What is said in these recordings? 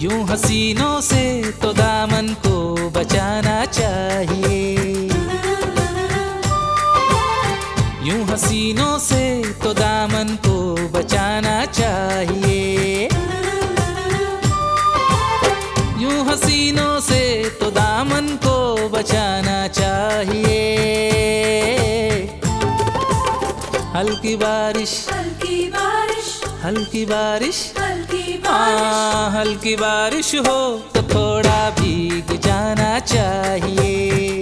यूं हसीनों से तो दामन को बचाना चाहिए। यूं हसीनों से तो दामन को बचाना चाहिए। यूं हसीनों से तो दामन को बचाना चाहिए। हल्की बारिश हल्की बारिश हल्की बारिश हल्की बारिश हल्की बारिश हो तो थोड़ा भीग जाना चाहिए।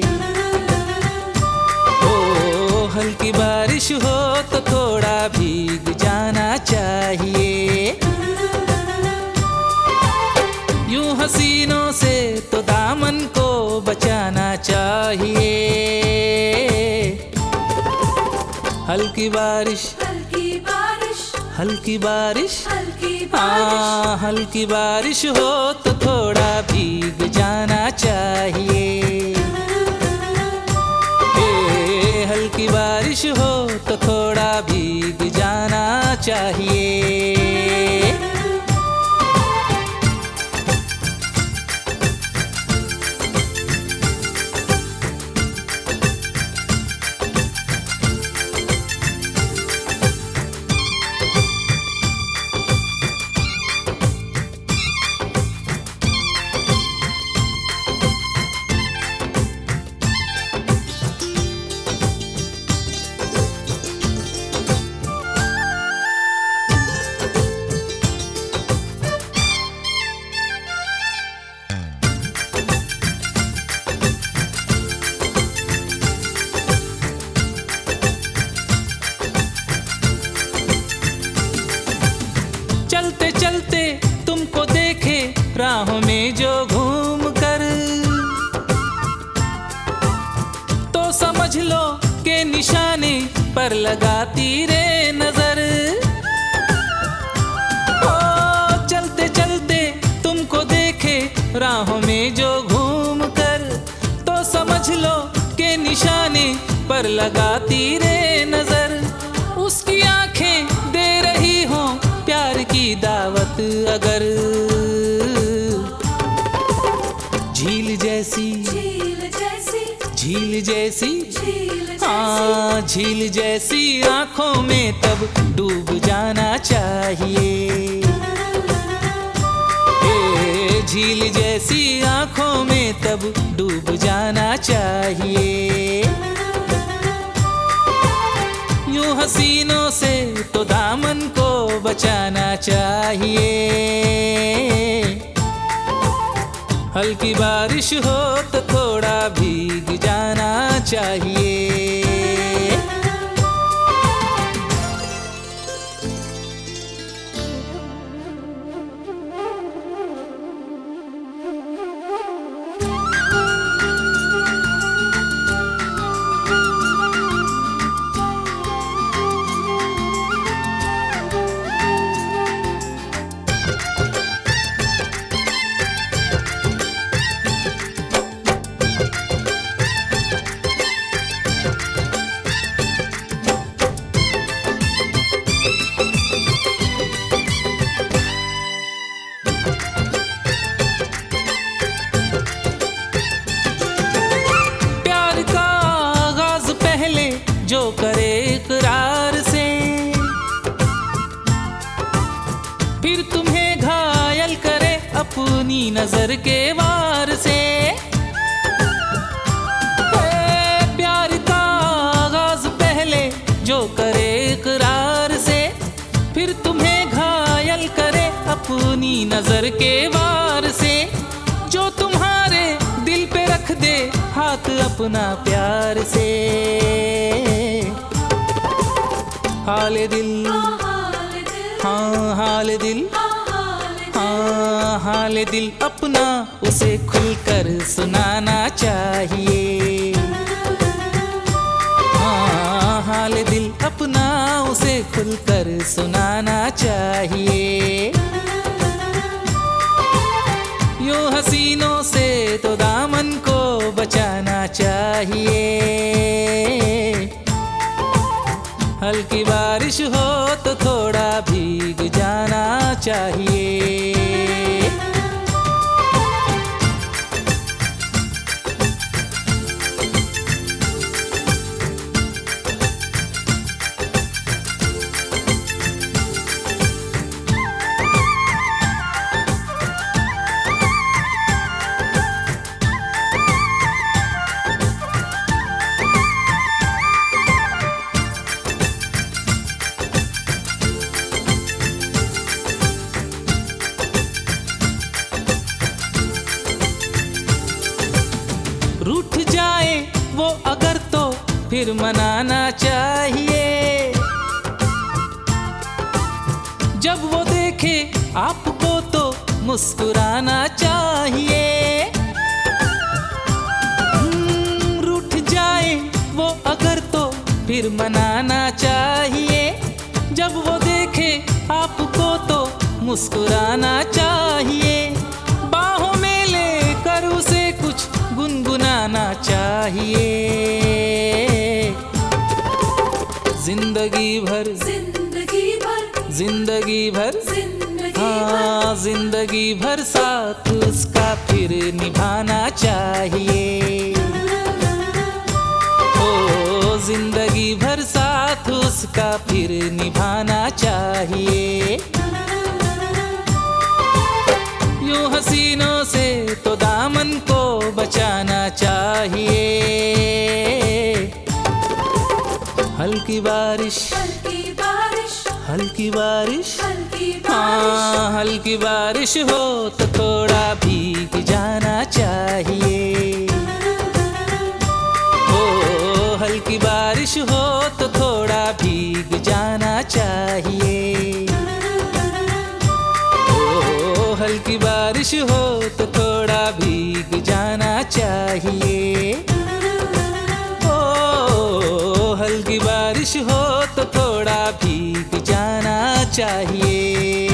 ओ हल्की बारिश हो तो थोड़ा भीग जाना चाहिए। यूं हसीनों से तो दामन को बचाना चाहिए। हल्की बारिश हल्की बारिश हल्की बारिश हल्की बारिश हल्की बारिश हो तो थोड़ा भीग जाना चाहिए। हल्की बारिश हो तो थोड़ा भीग जाना चाहिए। चलते चलते तुमको देखे राहों में जो घूम कर, तो समझ लो के निशाने पर लगाती रे नजर। ओ चलते चलते तुमको देखे राहों में जो घूम कर, तो समझ लो के निशाने पर लगाती रे नजर। उसकी आंखें दे रही हों प्यार की दावत अगर, झील जैसी झील जैसी झील जैसी झील झील जैसी आंखों में तब डूब जाना चाहिए। झील जैसी आंखों में तब डूब जाना चाहिए। यूं हसीनों से तो दामन को बचाना चाहिए। हल्की बारिश हो तो थोड़ा भीग जाना चाहिए। जो करे इकरार से, फिर तुम्हें घायल करे अपनी नजर के वार से। प्यार का आगाज पहले जो करे इकरार से, फिर तुम्हें घायल करे अपनी नजर के वार से। जो तुम्हारे दिल पे रख दे हाथ अपना प्यार से। हाल दिल हाँ हाल दिल हाँ हाल दिल अपना उसे खुलकर सुनाना चाहिए। हाँ हाल दिल अपना उसे खुलकर सुनाना चाहिए। यूं हसीनों से तो दामन को बचाना चाहिए। हल्की बारिश हो तो थोड़ा भीग जाना चाहिए। फिर मनाना चाहिए। जब वो देखे आपको तो मुस्कुराना चाहिए। रूठ जाए वो अगर तो फिर मनाना चाहिए। जब वो देखे आपको तो मुस्कुराना चाहिए। बाहों में लेकर उसे कुछ गुनगुनाना चाहिए। जिंदगी भर जिंदगी भर जिंदगी भर जिंदगी भर हाँ, जिंदगी भर साथ उसका फिर निभाना चाहिए। ओ जिंदगी भर साथ उसका फिर निभाना चाहिए। यूं हसीनों से तो दामन को बचाना चाहिए। हल्की बारिश हल्की बारिश हल्की बारिश हल्की बारिश हाँ, हल्की बारिश हो तो थोड़ा भीग जाना चाहिए। ओ हल्की बारिश हो तो थोड़ा भीग जाना चाहिए। ओ हल्की बारिश हो तो थोड़ा भीग जाना चाहिए। ओ हल्की बारिश हो तो थोड़ा भीग जाना चाहिए।